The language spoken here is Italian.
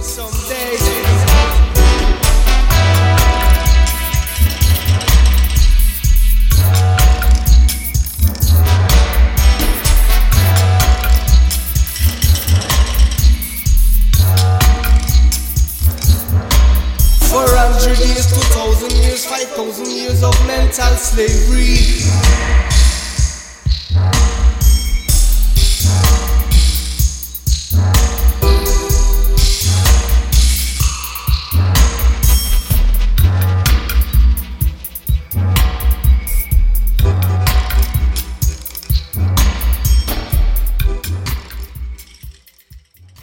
someday. For 100 years, 2,000 years, 5,000 years of mental slavery.